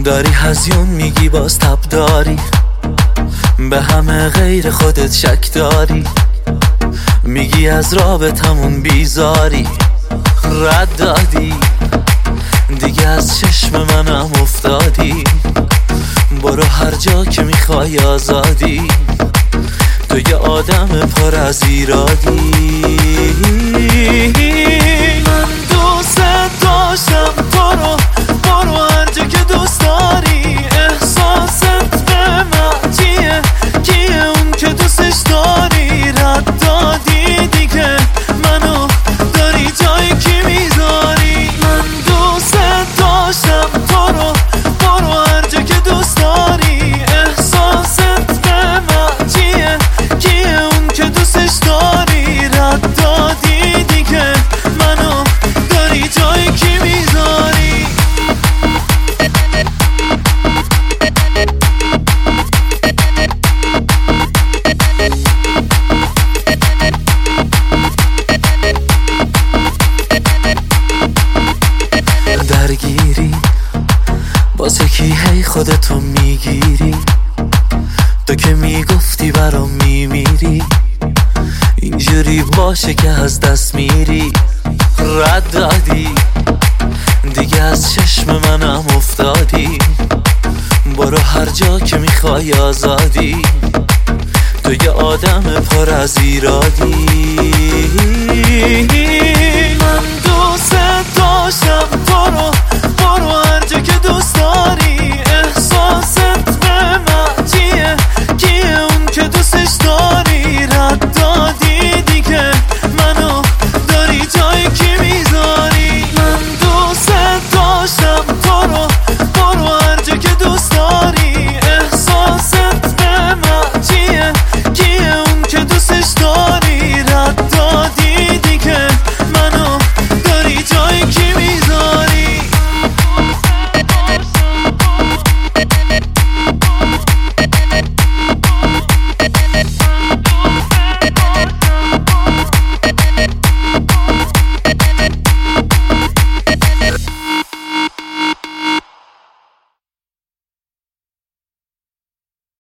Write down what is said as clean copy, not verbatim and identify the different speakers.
Speaker 1: داری هزیون میگی باز تب داری، به همه غیر خودت شک داری، میگی از رابطمون بیزاری، رد دادی دیگه از چشم منم افتادی، برو هر جا که میخوای آزادی، تو یه آدم پر از ایرادی. من دوست داشتم تو رو، برو هر جا که دوست داری، احساست به من چیه، کیه اون که دوستش داری، رد دادی دیگه منو داری جای کی میذاری. من دوست داشتم تو رو، برو هر جا که دوست داری، احساست به من چیه، کیه اون که دوستش داری، رد دادی دیگه منو داری جای کی میذاری. درگیری واسه کی هی خودتو میگیری، تو که میگفتی برام میمیری، اینجوری باشه که از دست میری، رد دادی دیگه از چشم منم افتادی، برو هر جا که میخوای آزادی، تو یه آدم پر از ایرادی.